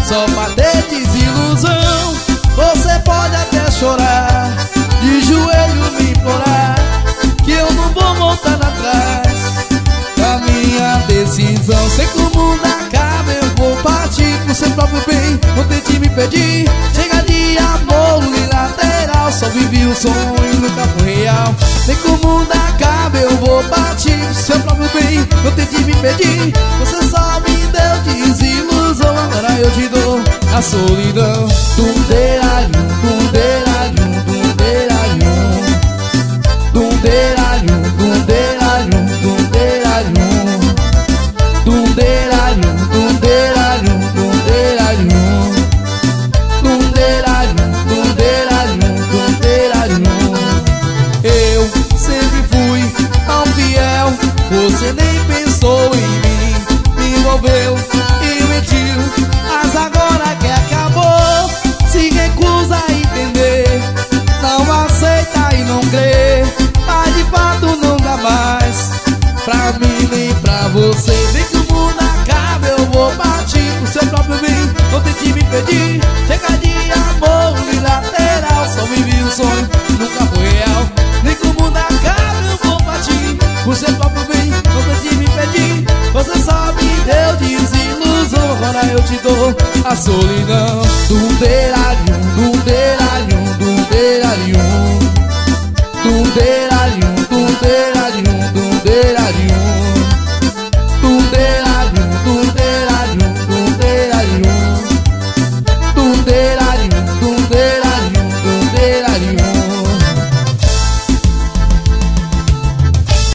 só pra ter desilusão. Você pode até chorar, de joelho me implorar, que eu não vou voltar atrás da minha decisão. Sei que o mundo acaba, eu vou partir pro seu próprio bem. Não tente me pedir, chega de amor unilateral, só vivi o sonho, nunca foi real. Sei que o mundo acaba, eu vou partir pro seu próprio bem. Não tente me pedir, você só me deu desilusão. Agora eu te dou a solidão. Dunderalhum, dunderalhum, dunderalhum, dunderalhum, dunderalhum, dunderalhum, dunderalhum, dunderalhum, dunderalhum, dunderalhum, dunderalhum, dunderalhum. Eu sempre fui tão fiel, você nem pensou em mim, me envolveu e mentiu, mas agora que acabou, se recusa a entender, não aceita e não crê, mas de fato não dá mais pra mim nem pra você. Vem que o mundo acaba, eu vou partir pro seu próprio bem. Não tente me pedir, chega de amor unilateral, só vivi um sonho, nunca foi real. Vem que o mundo acaba, eu vou partir pro seu próprio bem. Não tente me pedir, você só me deu desilusão. Agora eu te dou a solidão. Dunderalhum, dunderalhum, dunderalhum, dunderalhum, dunderalhum,